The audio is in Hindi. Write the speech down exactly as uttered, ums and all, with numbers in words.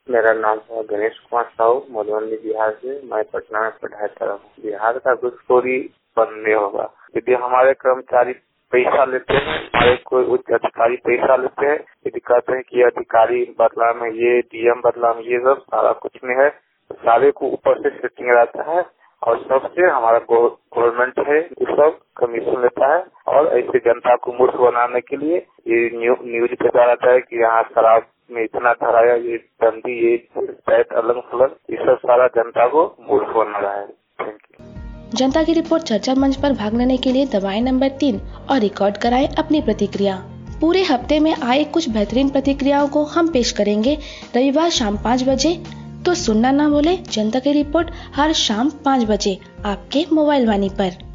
मेरा नाम है गणेश कुमार साहू, मधुबनी बिहार से। मैं पटना में पढ़ाई कर रहा हूँ। बिहार का घुसखोरी बंद नहीं होगा। यदि हमारे कर्मचारी पैसा लेते हैं, हमारे कोई उच्च अधिकारी पैसा लेते हैं, यदि कहते हैं कि अधिकारी बदला में ये, डीएम बदला में ये, सब सारा कुछ नहीं है। सारे को ऊपर से सेटिंग रहता है और सबसे हमारा गवर्नमेंट है ये सब कमीशन लेता है। और ऐसे जनता को मूर्ख बनाने के लिए ये न्यू, न्यूज देता रहता है कि यहाँ शराब में इतना धराया, ये बंदी, ये पैट अलग थलग, ये सब सारा जनता को मूर्ख बना रहा है। Thank you. जनता की रिपोर्ट चर्चा मंच पर भाग लेने के लिए दबाएं नंबर तीन और रिकॉर्ड कराएं अपनी प्रतिक्रिया। पूरे हफ्ते में आए कुछ बेहतरीन प्रतिक्रियाओं को हम पेश करेंगे रविवार शाम पाँच बजे। तो सुनना ना भूले जनता की रिपोर्ट हर शाम पाँच बजे आपके मोबाइल वाणी पर।